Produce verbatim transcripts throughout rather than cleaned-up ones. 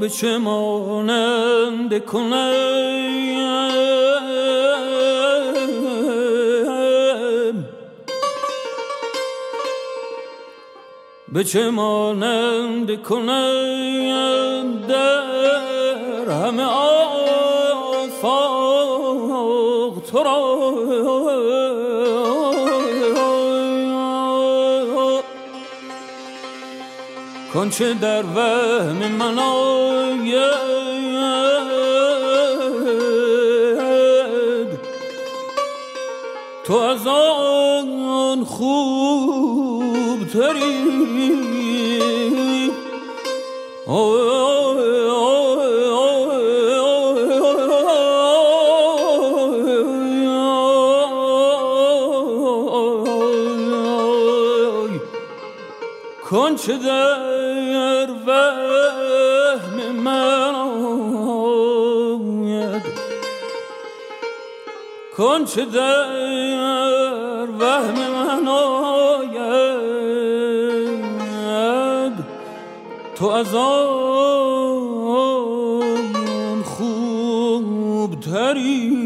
به چه مانند کنم، به چه مانند کنم در همه آفاق تو را. کنچه در وهم من آید تو از آن خوب تری. کنچه در وهم من آید، کنچه در وهم من آید تو از آن خوب تری.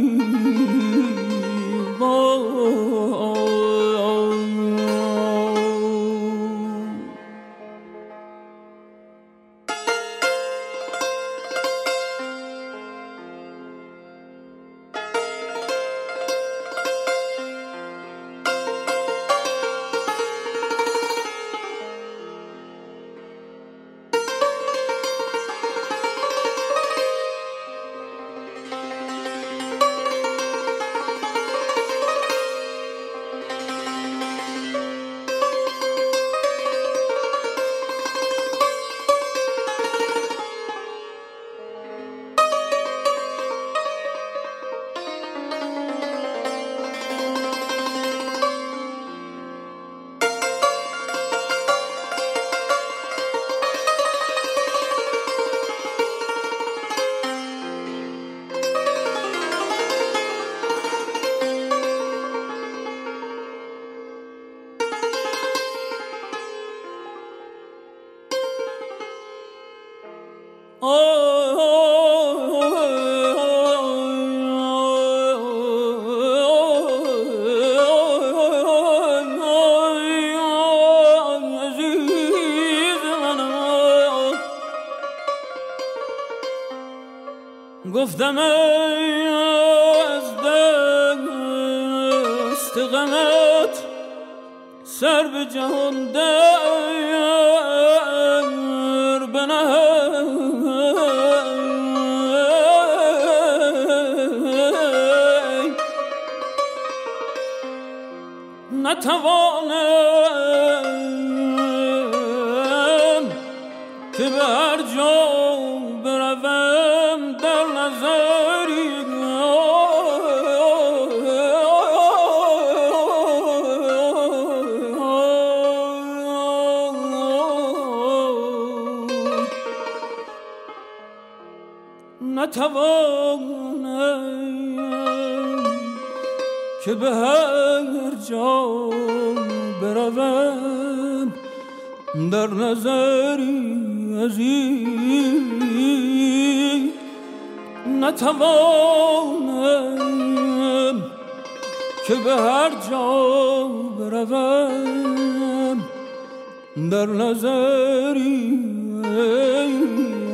گفتم از دست غمت سر به جهان در بنهم، نتوانم که به هر جا بروم در نظری نتوانم که به هر جا بروم در نظری عزیز، نتوانم که به هر جا بروم در نظری